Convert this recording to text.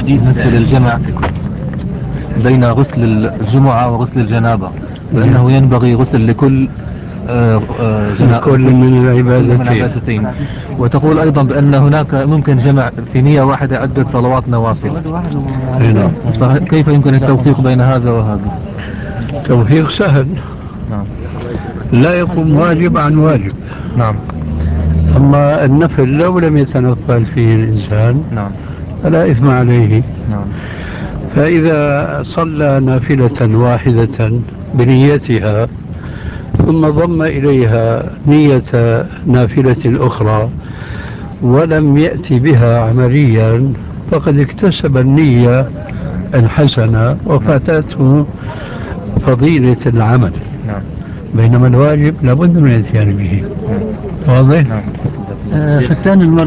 بالنسبة للجمع بين غسل الجمعة وغسل الجنابة، لأنه ينبغي غسل لكل كل من العبادتين. وتقول أيضا بأن هناك ممكن جمع في نية واحدة عدة صلوات نوافل، فكيف يمكن التوفيق بين هذا وهذا؟ توفيق سهل. نعم. لا يكون واجب عن واجب. نعم. أما النفل لو لم يتنفل فيه الإنسان نعم فلا إثم عليه. نعم. فإذا صلى نافلة واحدة بنيتها ثم ضم إليها نية نافلة أخرى ولم يأتي بها عمليا فقد اكتسب النية الحسنة وفاتته فضيلة العمل. نعم. بينما الواجب لابد من الاتيان به. واضح؟ نعم. ختان المرأة